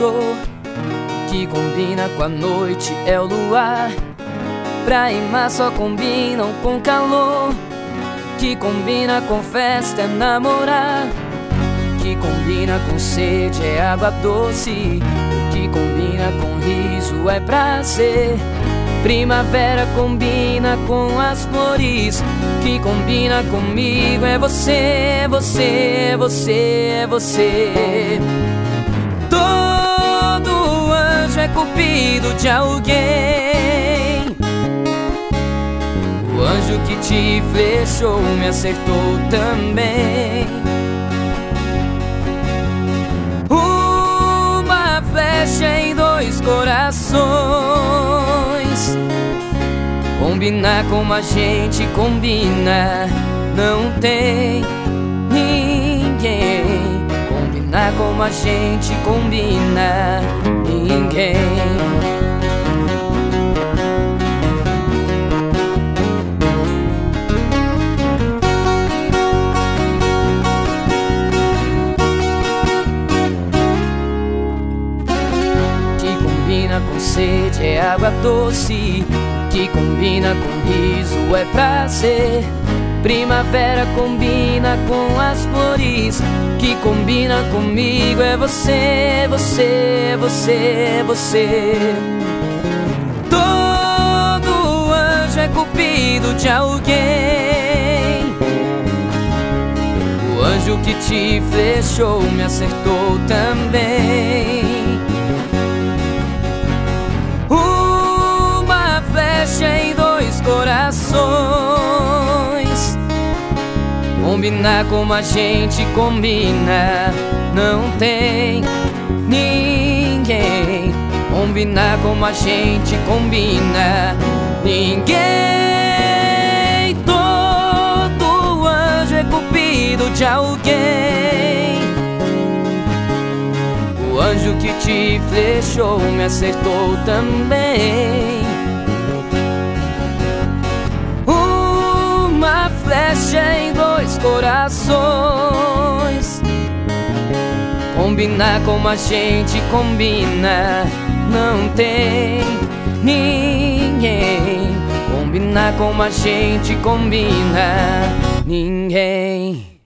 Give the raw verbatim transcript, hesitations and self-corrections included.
gostou, que combina com a noite é o luar. Praia e mar só combinam com calor, que combina com festa é namorar. Que combina com sede é água doce, que combina com riso é prazer. Primavera combina com as flores, que combina comigo é você, você, você, você. Todo anjo é cupido de alguém. O anjo que te flechou me acertou também. Uma flecha em dois corações. Combinar como a gente combina, não tem ninguém. Combinar como a gente combina, ninguém. Que combina com sede é água doce, que combina com riso é prazer. Primavera combina com as flores, que combina comigo é você, você, você, você. Todo anjo é cupido de alguém. O anjo que te flechou me acertou também. Em dois corações. Combinar como a gente combina, não tem ninguém. Combinar como a gente combina, ninguém. Todo anjo é cupido de alguém. O anjo que te flechou me acertou também. Flecha em dois corações. Combinar como a gente combina, não tem ninguém. Combinar como a gente combina, ninguém.